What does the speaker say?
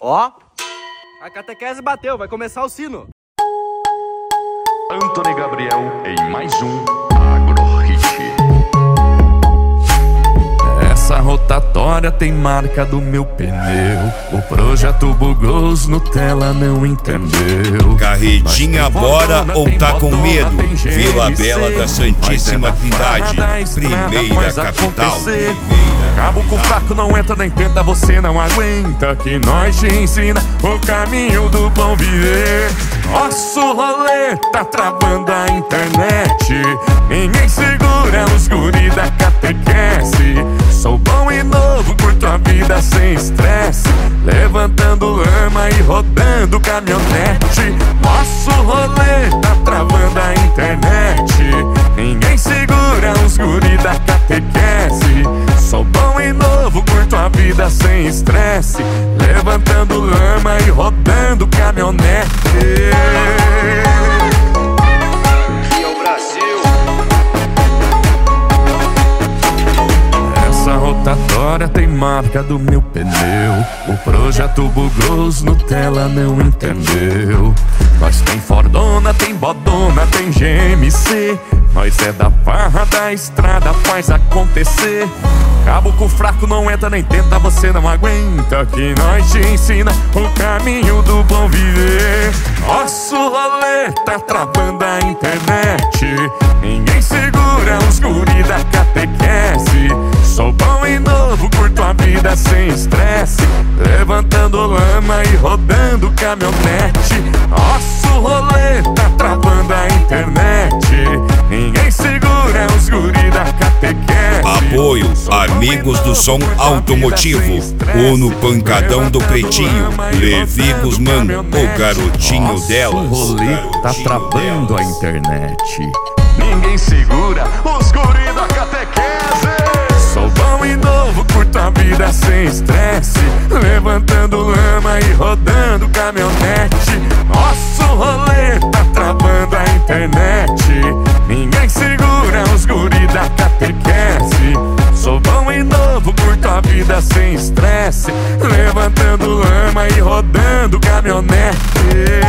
Ó, a catequese bateu, vai começar o sino. Antony Gabriel em mais um Agrohit. Essa rotatória tem marca do meu pneu. O projeto bugou, os Nutella não entendeu. Carretinha bora ou tá com medo? Vila Bela da Santíssima Trindade, primeira capital. Cabo com fraco não entra nem tenta, você não aguenta. Que nós te ensina o caminho do bom viver. Nosso rolê tá travando a internet. Ninguém segura os guri da catequese. Sou bom e novo, curto a vida sem estresse. Levantando lama e rodando caminhonete. Nosso rolê tá travando a internet. Ninguém segura os guri da catequese. Sou bom e novo, curto a vida sem estresse. Levantando lama e rodando caminhonete. E é o Brasil. Essa rotatória tem marca do meu pneu. O projeto bugou, os Nutella não entendeu. Nós tem Fordona, tem Bodona, tem GMC. Nós é da farra da estrada, faz acontecer. Cabo com fraco não entra nem tenta, você não aguenta. Que nós te ensina o caminho do bom viver. Nosso rolê tá travando a internet. Ninguém segura os guri da catequese. Sou bom e novo, curto a vida sem estresse. Levantando lama e rodando caminhonete. Nosso rolê tá travando a internet. Ninguém segura os guri da catequese. Apoio, amigos do som automotivo. Uno Pancadão do Pretinho, Levi Guzmán, o garotinho delas. O rolê tá travando a internet. Ninguém segura os guri da catequese. Sou bom e novo, curto a vida sem estresse. Levantando lama e rodando caminhonete. Nosso rolê tá travando a internet. Ninguém segura os guri da catequese. Sou bom e novo, curto a vida sem estresse. Levantando lama e rodando caminhonete.